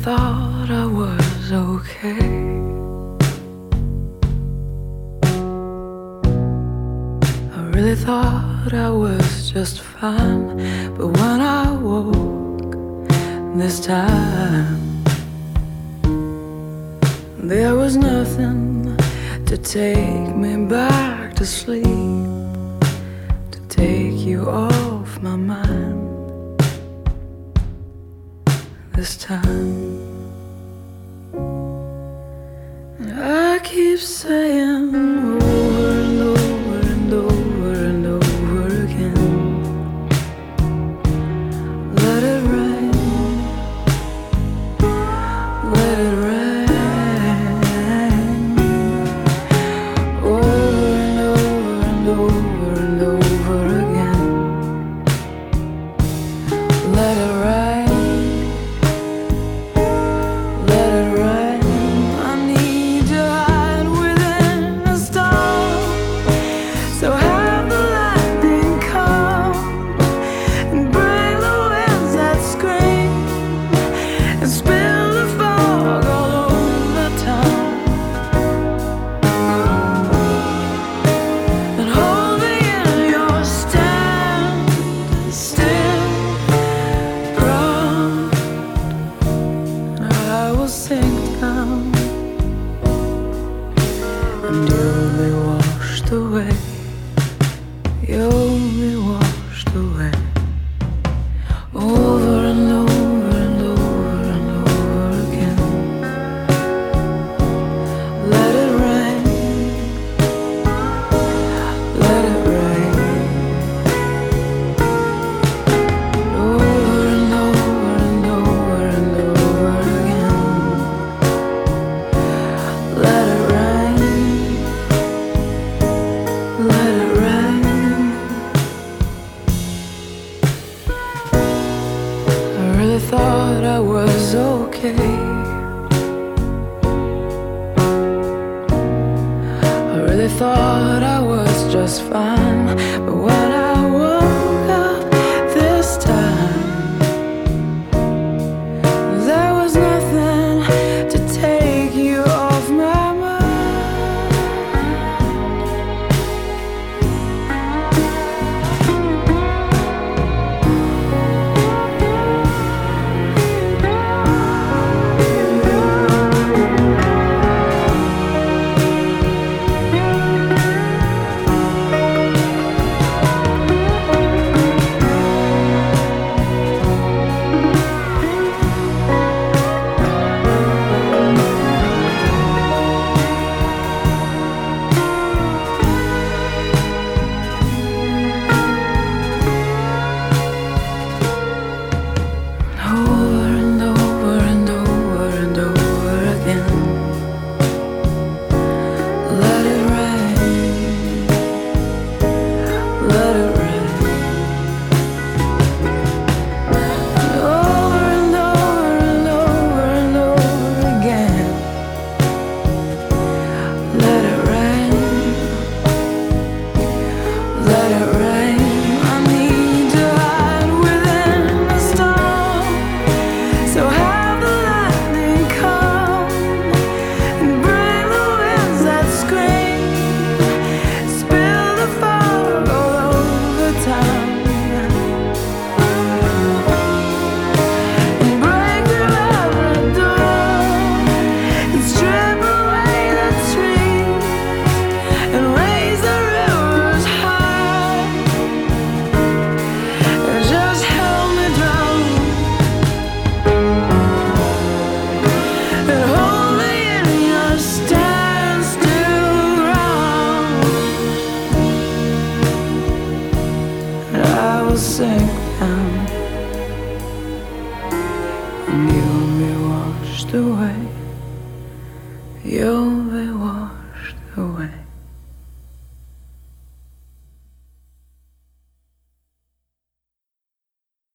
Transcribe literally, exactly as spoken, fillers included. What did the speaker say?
thought I was okay. I really thought I was just fine. But when I woke this time, there was nothing to take me back to sleep, to take you off my mind. This time I keep saying over and over and over and over again, let it rain, let it rain. Over and over and over and over again, let it rain. And you'll be washed away, you'll be washed away. Over and over and over and over again, let it rain, let it rain. Over and over and over and over again, let it rain, let it rain. I really thought I was okay. I really thought I was just fine. But when I woke up this time, there was nothing to take you off my mind. Sink down, and you'll be washed away, you'll be washed